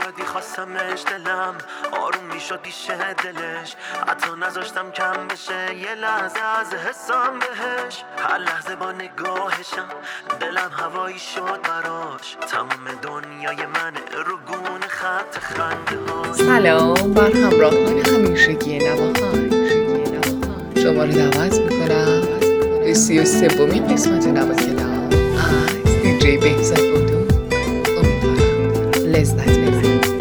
زیادی خواستمش دلم آروم میشد دیشه دلش، حتی نذاشتم کم بشه یه لحظه از حسام بهش. هر لحظه با نگاهشم دلم هوایی شد براش، تمام دنیای من رو گونه خط خنده ها. سلام بر همراهان همیشگی نواخان، شما رو دعوت میکنم به 33مین قسمت نوا کلام از دیجی بهزاد بودو. امیدوارم لذت ببرید.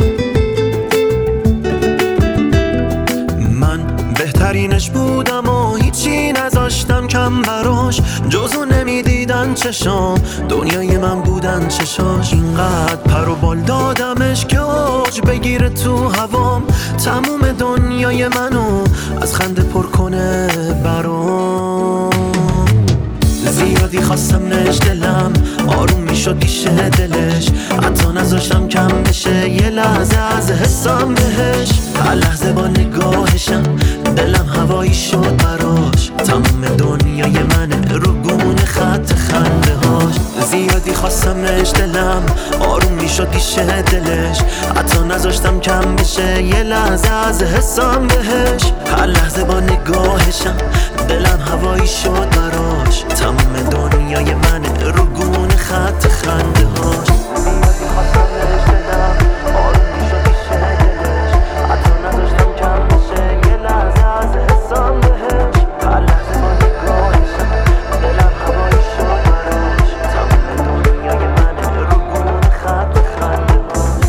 من بهترینش بودم و هیچی نذاشتم کم براش، جزو نمیدیدن چشام، دنیای من بودن چشاش. اینقدر پر و بال دادمش که اوج بگیره تو هوام، تموم دنیای منو از خنده پر کنه برام. زیادی خواستمش دلم آروم میشد دیشه دلش، حتی نذاشتم کم بشه یه لحظه از حسام بهش. هر لحظه با نگاهشم دلم هوایی شد براش، تمام دنیای من رو گونه خط خنده هاش. زیادی خواستمش دلم آروم میشد دیشه دلش، حتی نذاشتم کم بشه یه لحظه از حسام بهش. هر لحظه با نگاهشم دلم هوایی شد براش، تمام دنیای من رو گونه خط خنده هاش. زیادی خواستمش دلم آروم میشد دیشه دلش، حتی نذاشتم کم بشه یه لحظه از حسام بهش. هر لحظه با نگاهشم دلم هوایی شد براش، تمام دنیای من رو گونه خط خنده هاش.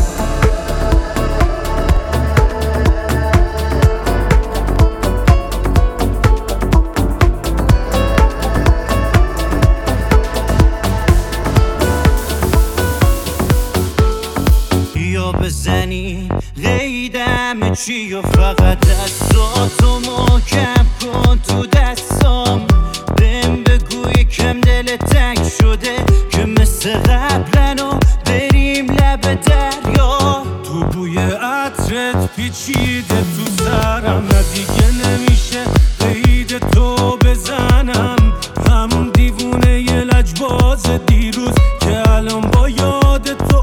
یا بزنی قیدم چی و فقط دستاتو محکم کن تو دستام، بهم بگو یکم دل تنگ شده که مثل قبلنو بریم لب دریا. تو بوی عطرت پیچیده تو سرم، نه دیگه نمیشه قید تو بزنم، همون دیوونه یه لجباز دیروز که الان با یاد تو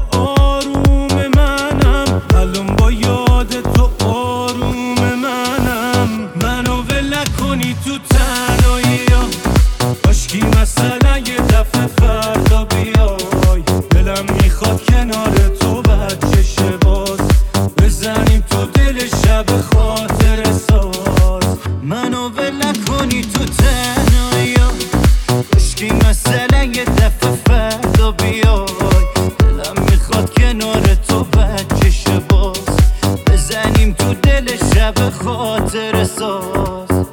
منو ول نکنی تو تنهایی ها، کاشکی مثلا یه دفعه فردا بیای، دلم میخواد کنار تو بچشه باز، بزنیم تو دل شب خاطر ساز. منو ول نکنی تو تنهایی ها، کاشکی مثلا یه دفعه فردا بیای، دلم میخواد کنار تو بچشه باز، بزنیم تو دل شب خاطر ساز.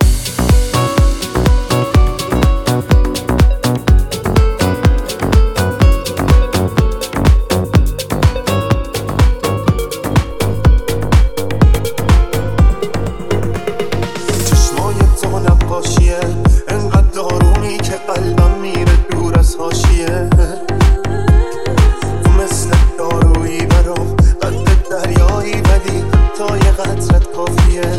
چشمای تو نقاشیه، انقدر دارومی که قلبم میره دور از حاشیه. تو مثل دارویی برام قد دریایی، ولی حتی یه قطرت کافیه.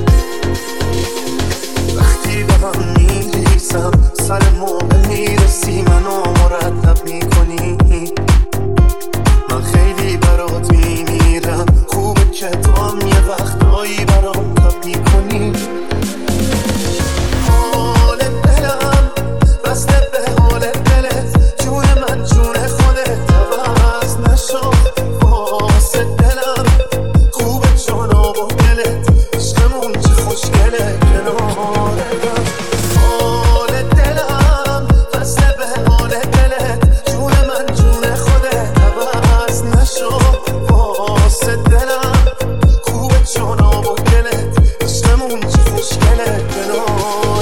وقتی به هم میریسم سر موقع میرسی، منو مرتب میکنی، من خیلی برات میمیرم. خوبه که تو هم یه وقتایی برام تب میکنی. حال دلم بسته به حال دلت، جون من جون خودت عوض نشو واسه دلم. خوبه جناب و دلت، عشقمون چه خوشگله کنارم. حال دلم بسته به حال دلت، جون من جون خودت عوض نشو واسه دلم. خوبه جناب و دلت، عشقمون چه خوشگله کنارم.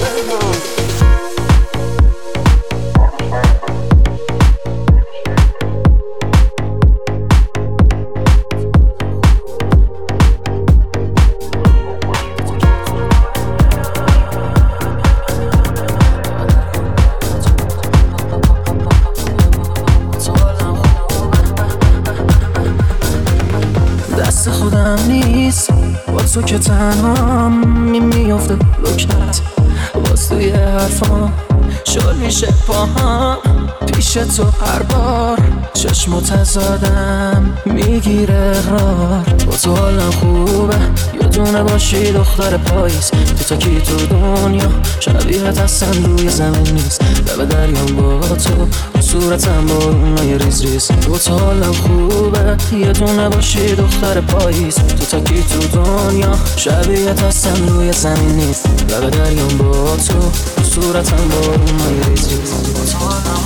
دست خودم نیست با تو که تنهام، میفته لکنت باز توی حرفام، شل میشه پاهم پیش تو هر بار چشم تزادم میگیره اقرار. با تو حالم خوبه یه دونه باشی دختر پاییز. تو تا کی تو دنیا شبیهت اصلا روی زمین نیست. لب دریام با تو صورتم بارونای ریز ریز. با تو حالم خوبه یه دونه باشی دختر پاییز. تو تا کی تو دنیا شبیهت اصلا روی زمین نیست. لب دریام با تو صورتم بارونای ریز ریز. با تو حالم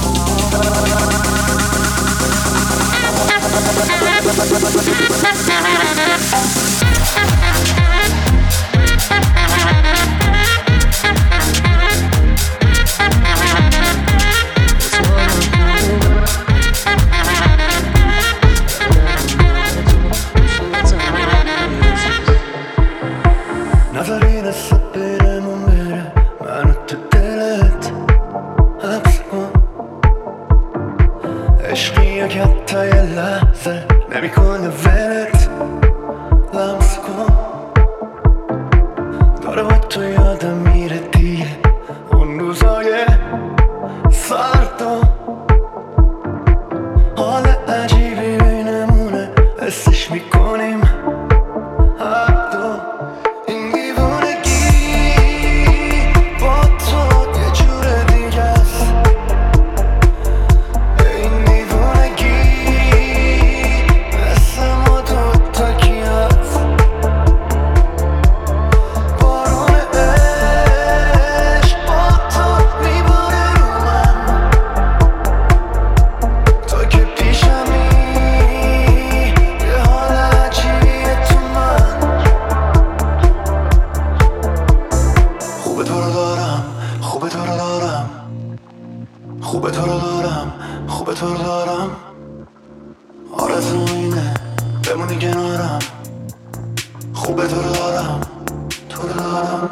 نذاری نصب برمون بره منو تو دلت حبس کن. عشقی که حتی یه لحظه نمیکنه ولت لمس کن. داره با تو یادم میره دیگه اون روزای سرد و حال عجیبی بینمونه حسش میکنیم هر دو. این دیوونگی با تو یه جور دیگه است. این دیوونگی مثل ما دوتا کی هست. بارون عشق با تو میباره رو من. تو که پیشمی یه حال عجیبیه تو من. خوبه تو رو دارم خوبه تو رو دارم خوبه تو رو دارم خوبه تو رو دارم. آرزو اینه بمونی کنارم. خوبه تو رو دارم تو رو دارم.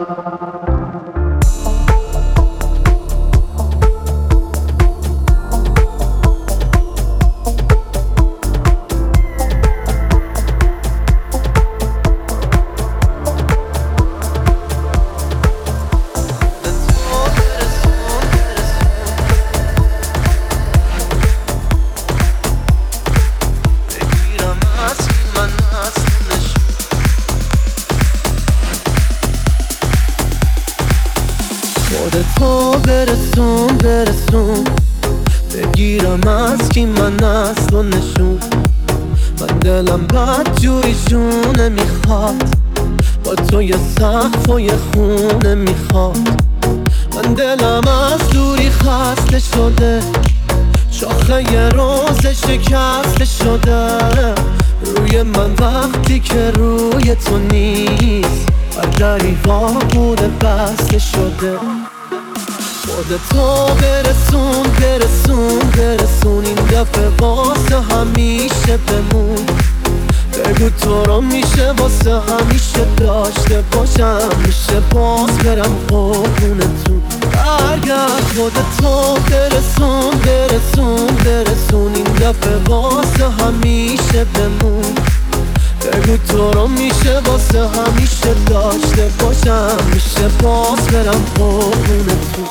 خودتو برسون بگیرم از کی من اصلا نشون. من دلم بد جوریشونه میخواد با تو یه سقف و یه خونه میخواد. من دلم از دوری خسته شده شاخه یه روز شکسته شده. روی من وقتی که روی تو نیست هر دری وا بوده بسته شده. خودتو برسون این دفعه واسه همیشه بمون. بگو تو رو میشه واسه همیشه داشته باشم. میشه باز برم قربونتون. برگرد خودتو برسون این دفعه واسه همیشه بمون. بگو تو رو میشه واسه همیشه داشته باشم. میشه باز برم قربونتون.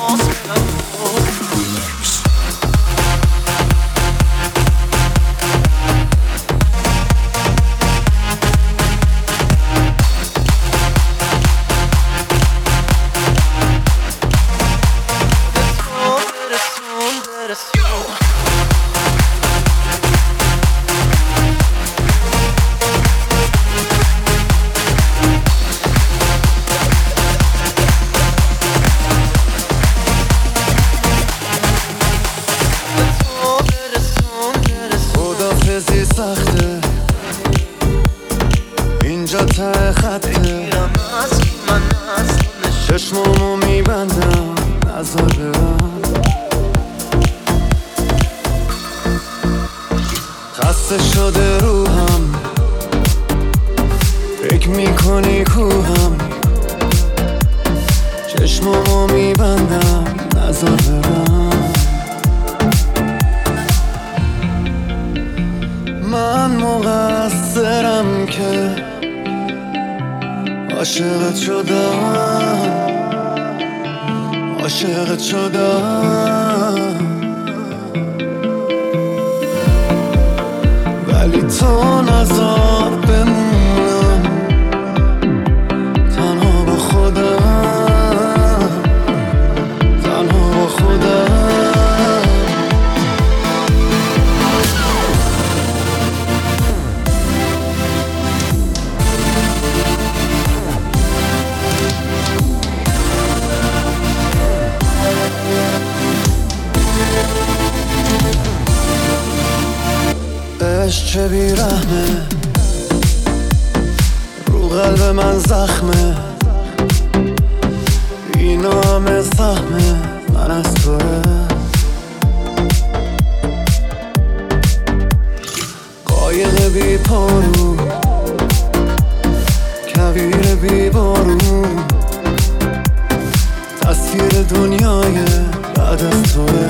سخته اینجا ته خطه. چشمامو میبندم نظر برم. خسته شده روحم فکر میکنی کوهم. چشمامو میبندم نظر برم. من مقصرم که عاشقت شدم عاشقت شدم ولی تو نذار بمونم تنها با خودم، تنها با خودم. عشق چه بیرحمه، رو قلب من زخمه، اینا همه سهمه من از توه. قایق بی پارو، کویر بی بارون، تصویر دنیای بعد از توه.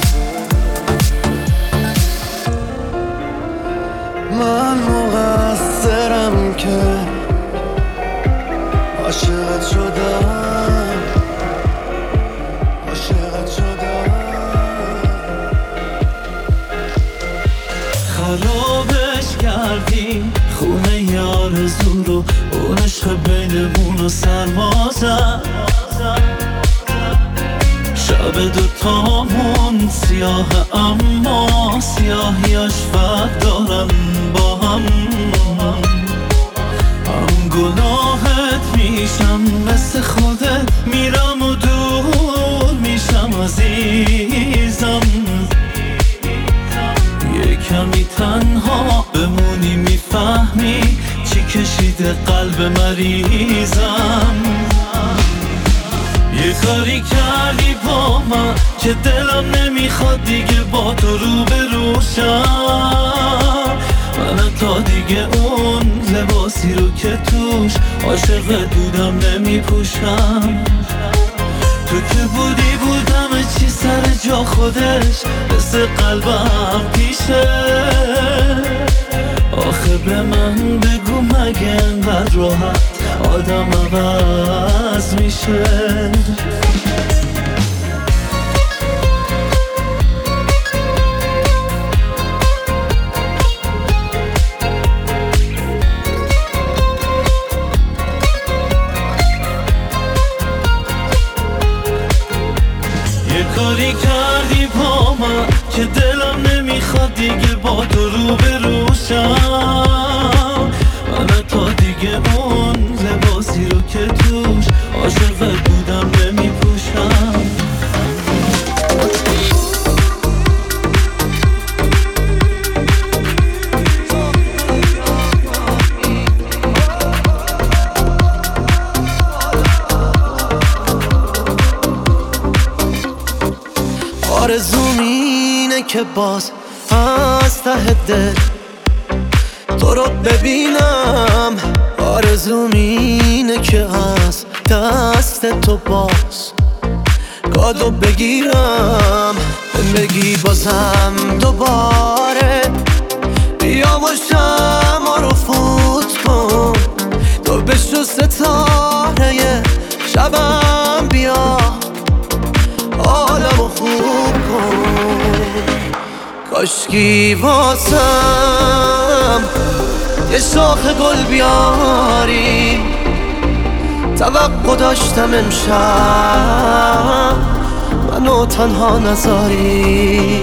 من مقصرم که عاشقت شدم، عاشقت شدم. خرابش کردی خونه آرزو رو، اون عشق بینمون رو سرما زد. شب دوتامون سیاه اما سیاهیاش فرق دارن با هم. هم گناهت میشم مثل خودت، میرم و دور میشم عزیزم. یه کمی تنها بمونی میفهمی چی کشیده قلب مریضم. یه کاری کردی با من که دلم نمیخواد دیگه با تو روبرو شم. من تا دیگه اون لباسی رو که توش عاشقت بودم نمیپوشم. تو که بودم چی سر جا خودش مثل قلبم پیشه. آخه به من بگو مگه انقدر راحت آدم عوض میشه؟ یه کاری کردی با من که دلم نمیخواد دیگه با تو روبرو شم. من تا دیگه اون لباسی رو که توش عاشقت بودم نمیپوشم. آرزوم اینه که باز از ته دل تو رو ببینم. آرزوم اینه که از دست تو باز کادو بگیرم. بگی بازم دوباره بیا و شمع رو فوت کن. تو بشو ستاره شبم، بیا حالمو خوب کن. کاشکی واسم یه شاخ گل بیاری، توقع داشتم امشب منو تنها نذاری.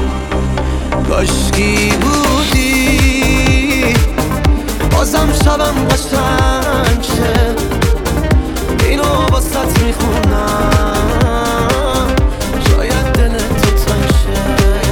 کاشکی بودی بازم شبم قشنگ شه. اینو واسط میخونم شاید دلت تو تنگ شه.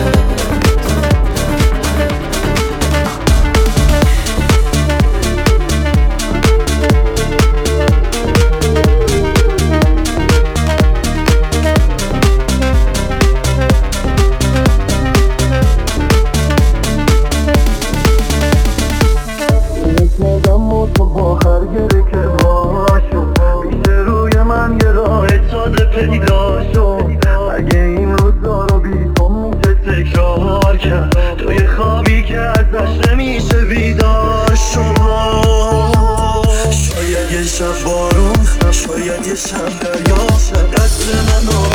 پیدا شد اگه این روزا رو بی تو میشه تکرار کرد. توی خوابی که ازش نمیشه بیدار شد. شاید یه شب بارون، شاید یه شب دریا، دست منو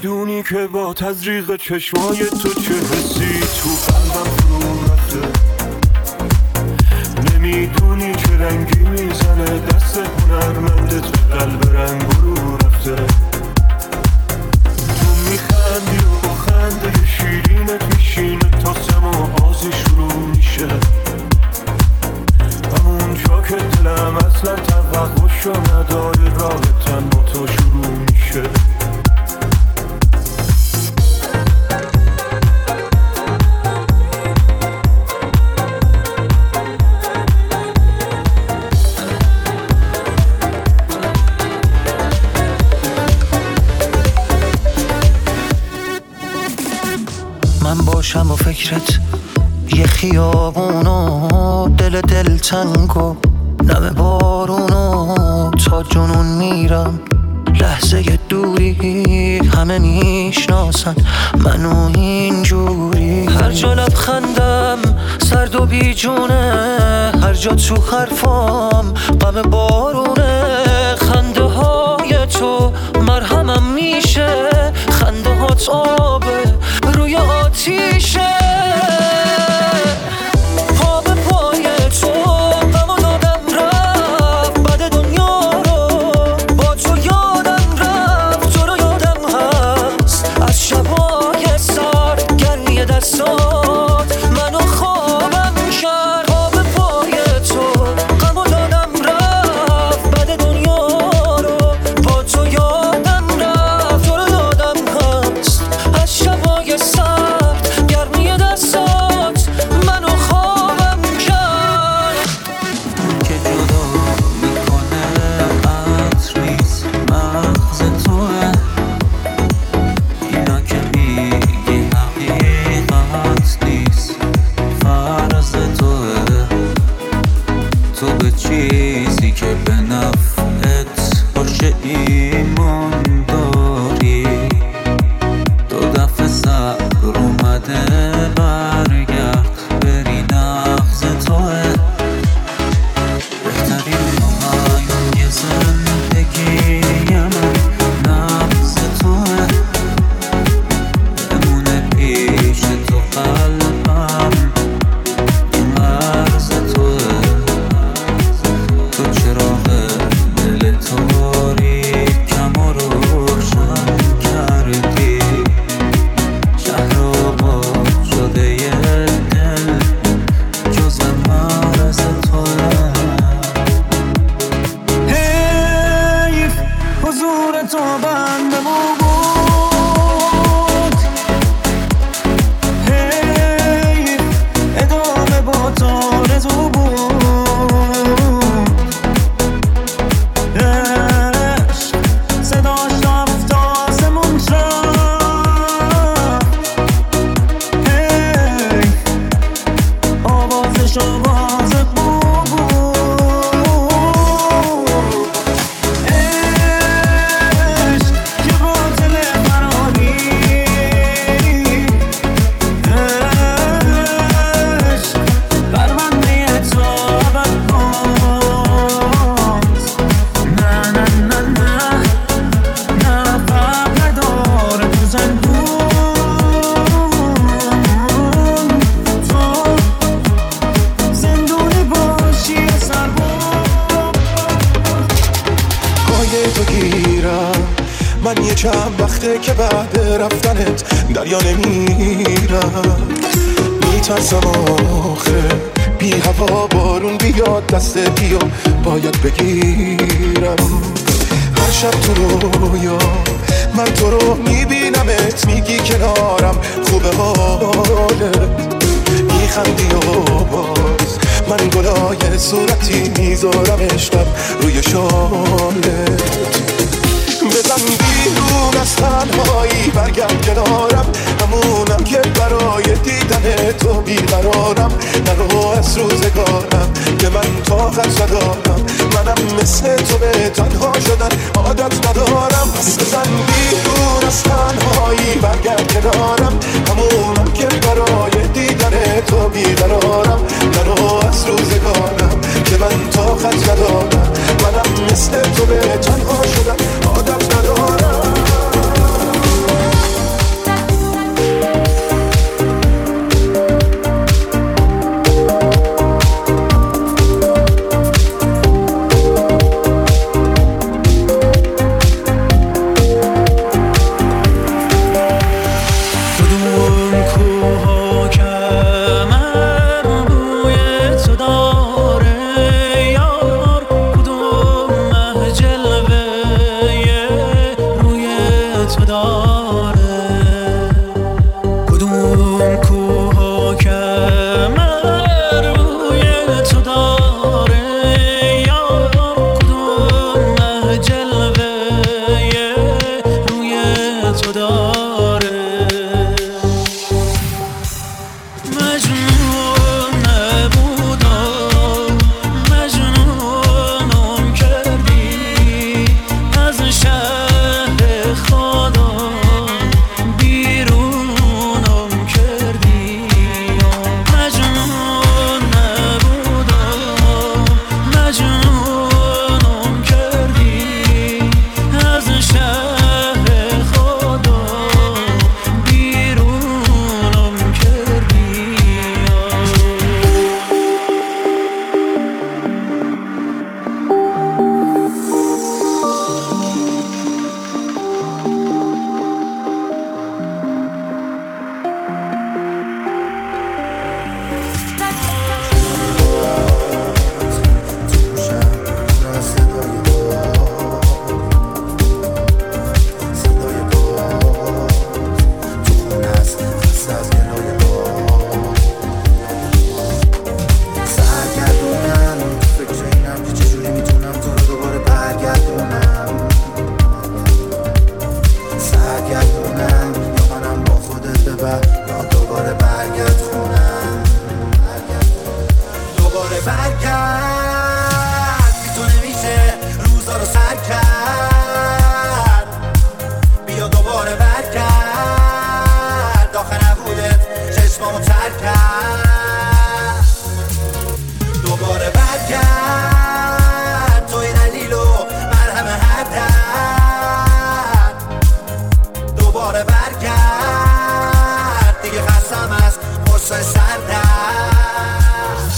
نمیدونی که با تزریق چشمای تو چه حسی تو قلبم فرو رفته، نمیدونی چه رنگی میزنه دست هنرمندت به قلب رنگو رفته. تو میخندی و با خنده شیرینت میشینه تا سماعازی شروع میشه، همون جا که دلم اصلا توقعشو نداره راحتم با تو شروع میشه. من باشم و فکرت یه خیابونو، دل تنگو نم بارونو، تا جنون میرم لحظه دوری، همه میشناسن منو اینجوری. هر جا لبخندم سرد و بیجونه، هر جا تو حرفام غم بارونه. خنده های تو مرهمم میشه، خنده هات آبه روی آتیشه. پا به پای تو غمو دادم رفت، بعد دنیا رو با تو یادم رفت. تو رو یادم هست از شبای سر، گرمی دستات منو خوابم کرد. پا به پای تو غمو دادم رفت، بعد دنیا رو با تو یادم رفت. تو رو یادم هست از شبای سر، گرمی دستات منو خوابم کرد. که جدا میکنه عطر نیست مغز توه، اینا که میگی حقیقت نیست فرض توه. تو به چیزی که به نفعت باشه ایمان داری، دو دفعه صبر اومده برگرد بری نغز توه. بهترین نمایان زندگی من نبض توه، بمونه پیش تو قلبم این مرز توه. تو چراغ دل تاریکم و روشن کردی، شهر آباد شده یه دل جز مرز توه. حیف حضور تو بندمون بود، حیف ادامه با تو رزو بود. عشق صداش رفت آسمون رفت، حیف آوازش آواز بود. عشق که قاتل فراری، عشق پرونده تو ابد باز. نه نه نه نه نه فرق نداره تو زندون، تو زندونی باشی سرباز. پای تو گیرم من یه چند وقته که بعد رفتنت دریا نمیرم. میترسم آخه بی هوا بارون بیاد دست بیا باید بگیرم. هر شب تو رویا من تو رو میبینمت، میگی کنارم خوبه حالت، میخندی و باز من گلای صورتی میذارم عشقم روی شالت. بزن بیرون از تنهایی برگرد کنارم، همونم که برای دیدن تو بیقرارم. نرو از روزگارم که من طاقت ندارم، منم مثل تو به تنها شدن عادت ندارم. بزن بیرون از تنهایی برگرد کنارم، همونم که برای دیدن تو بیقرارم. نرو از روزگارم که من طاقت ندارم، منم مثل تو به تنها شدن عادت ندارم. دوباره برگرد، دیگه خستم از غصه سردرد.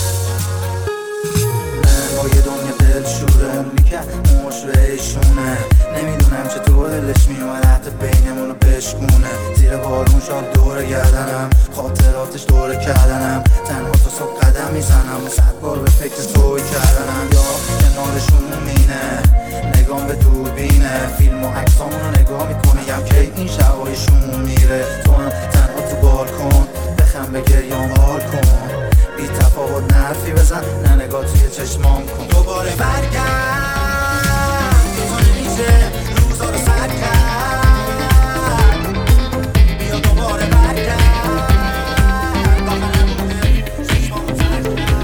با یه دنیا دل شوره میکرد موش بهشونه، نمیدونم چطور دلش میومد حتی بینمونو بشکونه. زیر بارون شاد دوره گردنم، خاطراتش دوره کردنم، تنها تا صبح قدم میزنم و 100 بار به فکر توی کردنم. یا کنارشون مینه نگام به دوربینه، فیلم و عکسامونو نگاه میکنیم که این شبایشون میره. تو هم تنها تو بالکن بخم به گریام حال کن، بی تفاوت نرفی بزن نه نگاه توی چشمام کن. دوباره برگرد تو نمیشه روزا رو سر کرد، بیا دوباره برگرد باقا نمونه چشمام سر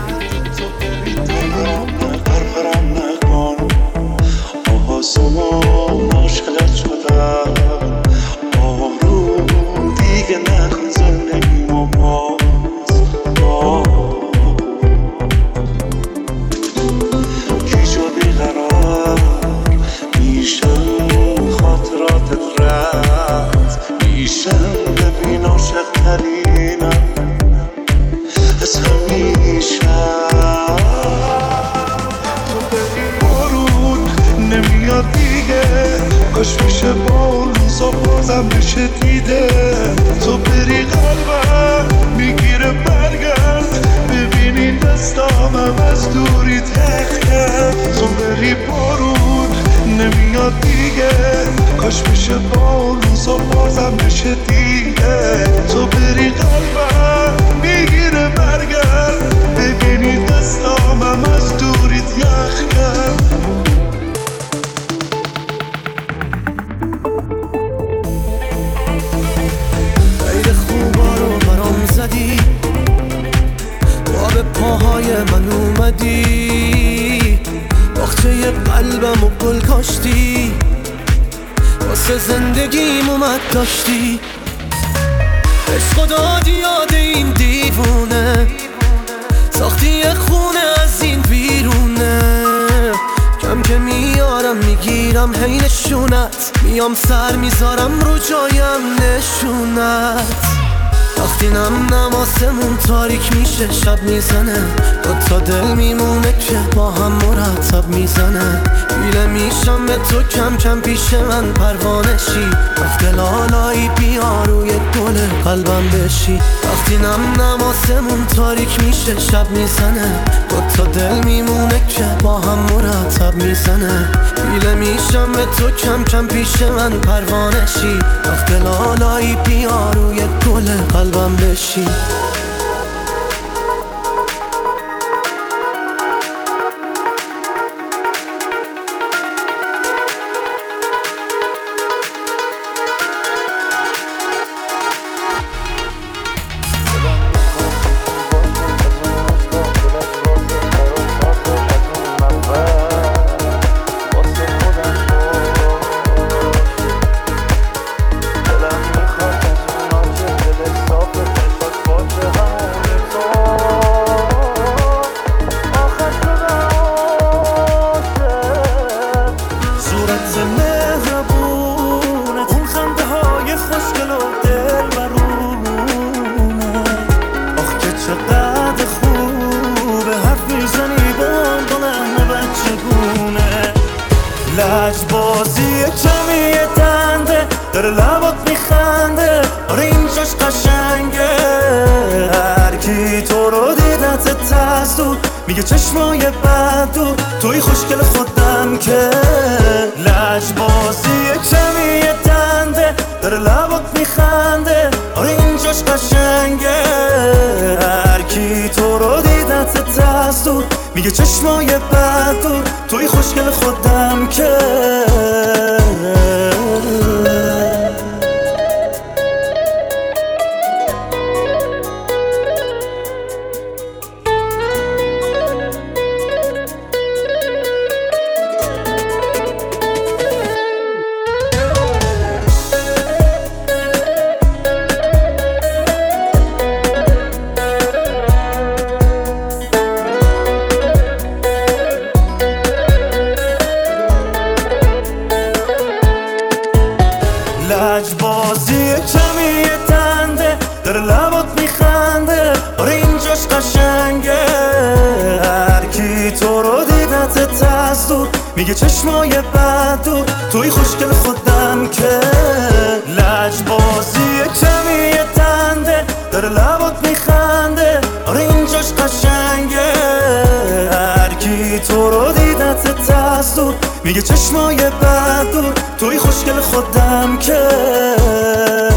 کرد. پرپرم نکن آسمان عاشقت شدم، آروم دیگه نکن زندگیمو باز. کی جو بیقرار میشم خاطراتت رد میشم، ببین عاشق ترینم از همیشم. بارون نمیاد دیگه، کاش میشه با اون روزا بازم بشه دیده. تو بری قلبم میگیره برگرد، ببینی دستامم از دوری تخ کرد. تو بری بارون نمیاد دیگه، کاش میشه با اون روزا بازم بشه دیده. تو بری قلبم میگیره برگرد، ببینی دستامم از دوری یخ کرد. خیلی خوبا رو برام زدی، با به پاهای من اومدی، باغچه قلبم و گل کاشتی، واسه زندگیم اومد داشتی. عشق دادی یاد این دیوونه، ساختی یه خونه از این بیرونه. کم که میارم میگیرم هی نشونت، میام سر میذارم رو جایم نشونت. وقتی نم آسمون تاریک میشه شب میزنه، دوتا دل میمونه که با هم مرتب میزنه. گیله میشم به تو کم کم پیش من پروانه شی، وقت لالایی بیا روی گل قلبم بشی. وقتی نم آسمون تاریک میشه شب میزنه، دوتا دل میمونه که با هم مرتب میزنه. گیله میشم به تو کم کم پیش من پروانه شی، وقت لالایی بیا روی گل قلبم بشی. لجبازی کمی دنده داره لبات میخنده، آره اینجاش قشنگه. هرکی تو رو دیدت تستو میگه چشمای بدو، توی خوشگل خودم که. لجبازی کمی دنده داره لبات میخنده، آره اینجاش قشنگه. هرکی تو رو دیدت تستو میگه چشمای بدو، توی خوشگل خودم که. کمی تنده در لبات میخنده آره اینجاش قشنگه هر کی تو رو دیدت تست دور میگه چشمای بد دور توی خوشگل خودم که لجبازی کمی تنده در لبات میخنده آره اینجاش قشنگه هر کی تو رو دیدت تست دور میگه چشمای بد دور توی خوشگل خودم که